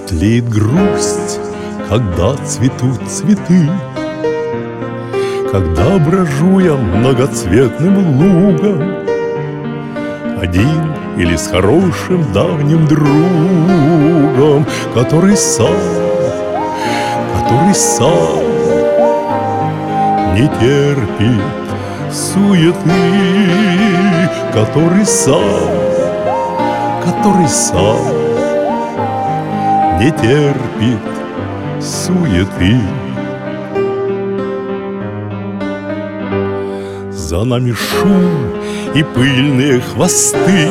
Светлеет грусть, когда цветут цветы, когда брожу я многоцветным лугом, один или с хорошим давним другом, который сам не терпит суеты, который сам не терпит суеты. За нами шум и пыльные хвосты,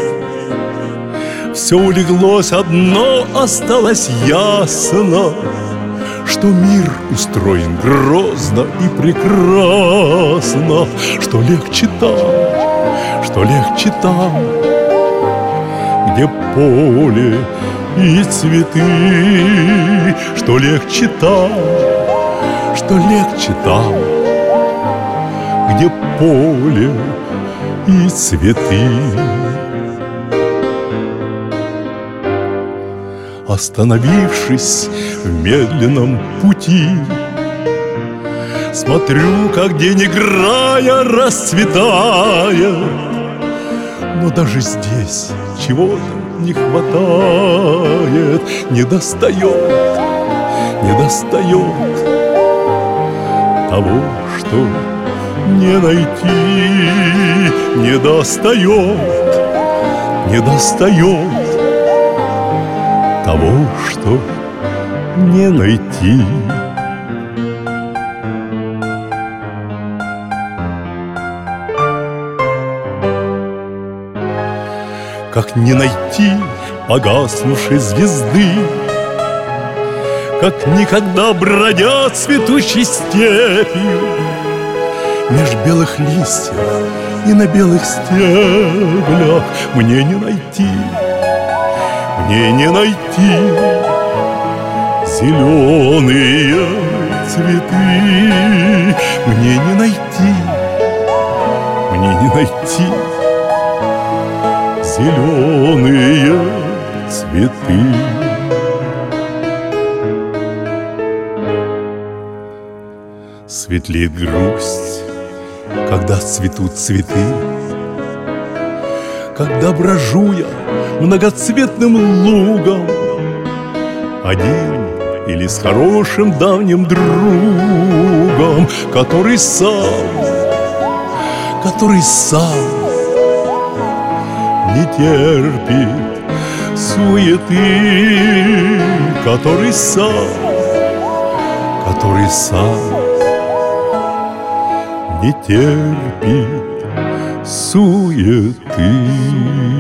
все улеглось, одно осталось ясно, что мир устроен грозно и прекрасно, что легче там, где поле и цветы, что легче там, где поле и цветы. Остановившись в медленном пути, смотрю, как день, играя, расцветает. Но даже здесь чего-то не хватает, недостает того, что не найти, недостает того, что не найти. Как не найти погаснувшей звезды, как никогда бродя цветущей степью меж белых листьев и на белых стеблях, мне не найти зеленые цветы, мне не найти зеленые цветы. Светлеет грусть, когда цветут цветы, когда брожу я многоцветным лугом, один или с хорошим давним другом, который сам не терпит суеты, который сам не терпит суеты.